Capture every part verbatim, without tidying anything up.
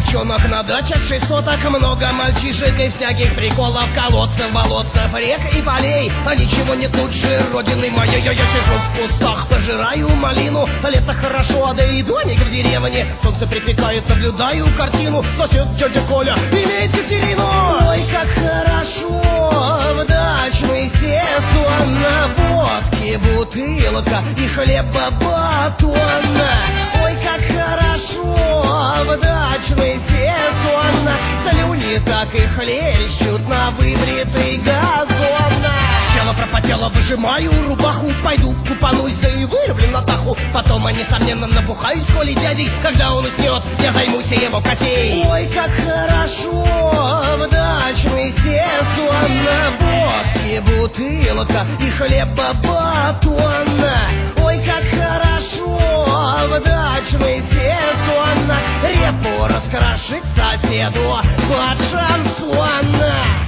девчонок на дачах шесть соток, много мальчишек и всяких приколов, колодцев, болотцев, рек и полей. А ничего нет лучше родины моей. Я сижу в кустах, пожираю малину. Лето хорошо, а да и домик в деревне. Солнце припекает, наблюдаю картину. Сосед дядя Коля имеет Катерину. Ой, как хорошо в дачной сессу, на водке бутылка и хлеба батон. Ой, как хорошо в дачной сессу, слюни так и хлещут на выбритый газон. Тело пропотело, выжимаю рубаху, пойду купанусь, да и вырублю на таху. Потом, несомненно, набухаюсь, коли дядей. Когда он уснет, я займусь его котей. Ой, как хорошо в дачной сессу, на водке бутылка и хлеба батон. Ой, как хорошо в дачной сессу, репу раскрошить соседу под шансон.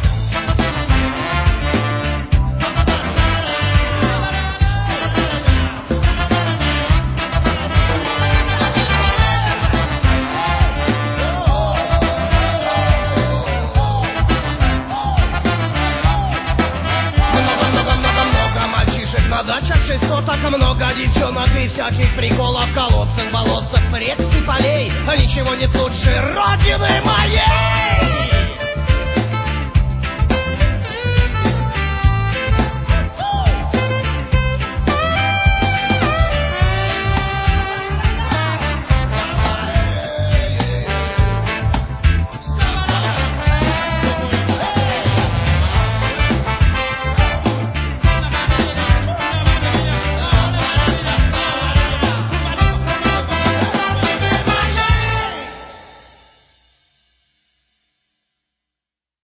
На дачах шесть соток, много девчонок и всяких приколов, колодцев, болотцев, рек и полей. А ничего нет лучше родины моей.